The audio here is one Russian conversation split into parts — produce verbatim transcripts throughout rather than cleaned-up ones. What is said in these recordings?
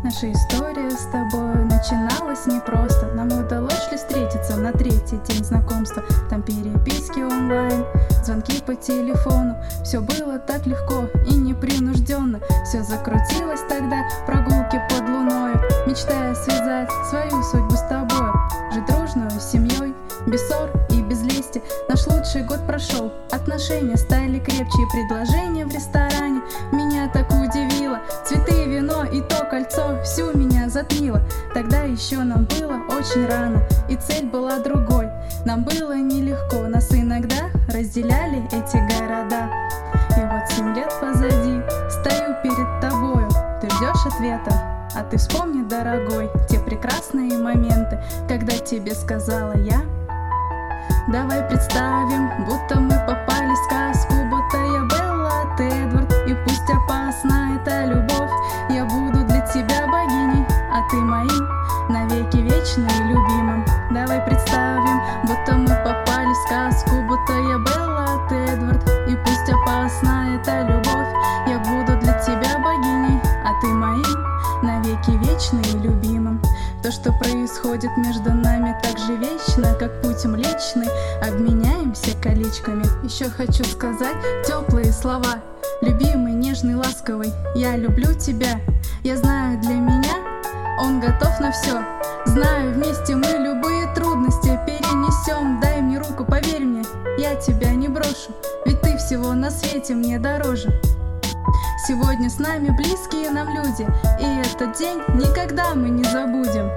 Наша история с тобой начиналась непросто. Нам удалось ли встретиться на третий день знакомства? Там переписки онлайн, звонки по телефону. Все было так легко и непринужденно. Все закрутилось тогда, прогулки под луною, мечтая связать свою судьбу с тобой. Жить дружную семьей, без ссор и без лести. Наш лучший год прошел, отношения стали крепче. И предложение в ресторане меня так удивило. Цветы, вино и то кольцо всю меня затмило. Тогда еще нам было очень рано, и цель была другой. Нам было нелегко, нас иногда разделяли эти города. И вот семь лет позади, стою перед тобою. Ты ждешь ответа, а ты вспомни, дорогой, те прекрасные моменты, когда тебе сказала я: давай представим, будто мы попали в сказку, будто я Белла, а ты Эдвард, и пусть опасна эта любовь, я буду для тебя богиней, а ты моим навеки вечным и любимым. Давай представим, будто мы попали в сказку, будто я Белла, а ты Эдвард, и пусть опасна эта любовь, я буду для тебя богиней, а ты моим навеки вечный и любимым. То, что происходит между нами, так же вечно, как путь Млечный. Обменяемся колечками. Еще хочу сказать теплые слова. Любимый, нежный, ласковый, я люблю тебя. Я знаю, для меня он готов на все. Знаю, вместе мы любые трудности перенесем. Дай мне руку, поверь мне, я тебя не брошу, ведь ты всего на свете мне дороже. Сегодня с нами близкие нам люди, и этот день никогда мы не забудем.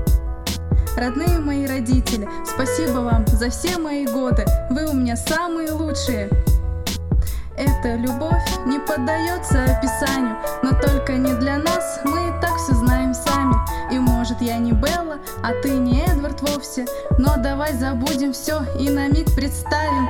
Родные мои родители, спасибо вам за все мои годы, вы у меня самые лучшие. Эта любовь не поддается описанию, но только не для нас, мы и так все знаем сами. И может я не Белла, а ты не Эдвард вовсе, но давай забудем все и на миг представим,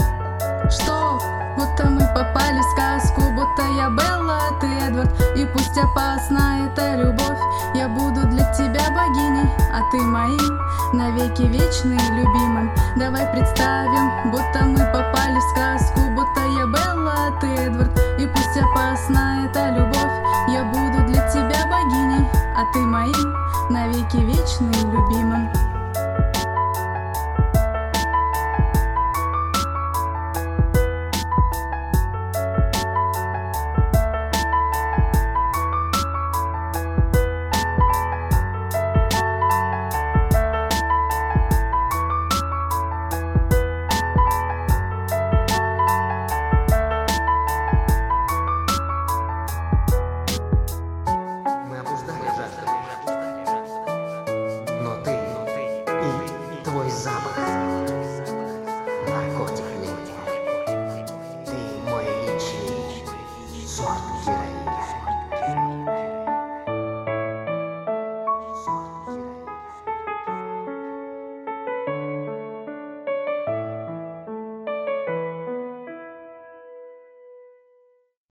что будто мы попали в сказку, будто я Белла, а ты Эдвард, и пусть опасна эта любовь, я буду для тебя богиней, а ты моим навеки вечный и любимым. Давай представим, будто мы попали в сказку, будто я Белла, а ты Эдвард, и пусть опасна эта любовь, я буду для тебя богиней, а ты моим навеки вечный и любимым.